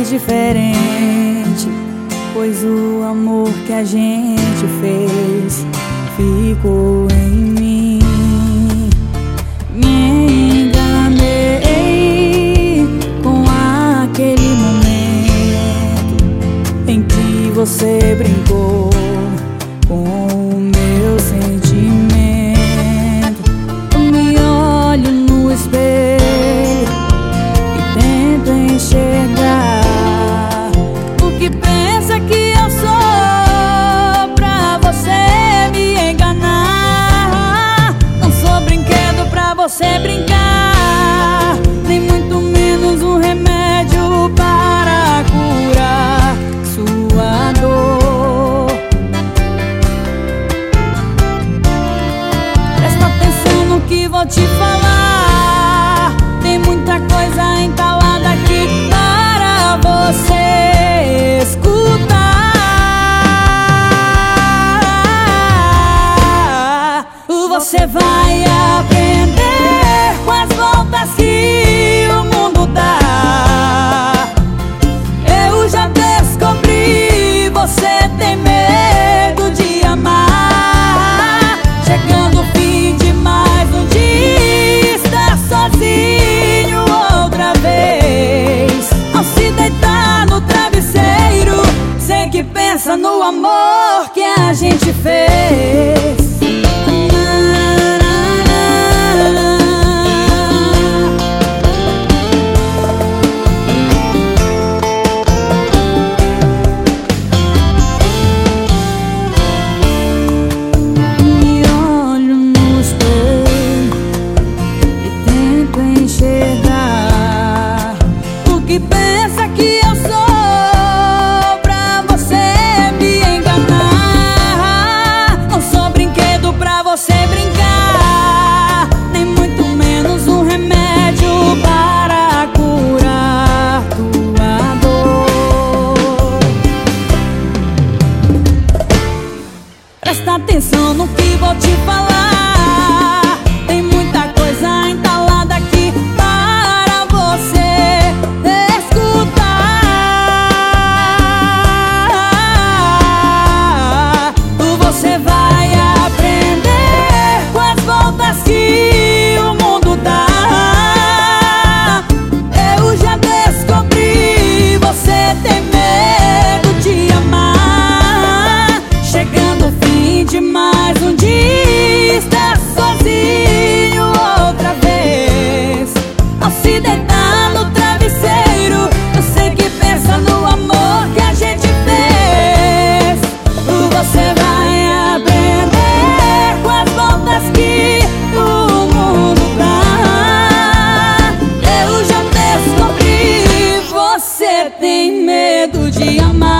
diferente, pois o amor que a gente fez ficou em mim. Me enganei com aquele momento em que você brincou com o meu sentimento. Eu me olho no espelho e tento enxergar o que pensa que eu sou, pra você me enganar. Não sou brinquedo pra você brincar, nem muito menos um remédio para curar sua dor. Presta atenção no que vou te falar, tem muita coisa entalada aqui para você escutar. Você vai aprender com as voltas que o mundo dá. Eu já descobri, você tem medo de amar. Chegando o fim de mais um dia, está sozinho outra vez. Ao se deitar no travesseiro, sei que pensa no amor que a gente fez. Que pensa que eu sou, pra você me enganar. Não sou brinquedo pra você brincar, nem muito menos um remédio para curar tua dor. Presta atenção no que vou te falar, tem muita coisa entalada aqui para você escutar. Você vai aprender com as voltas que o mundo dá. Eu já descobri, você tem medo de amar. Chegando o fim de mais um dia, está sozinho outra vez. Ao se deitar no travesseiro, eu sei que pensa no amor que a gente fez. Você vai aprender com as voltas que o mundo dá. Eu já descobri, você tem medo de amar.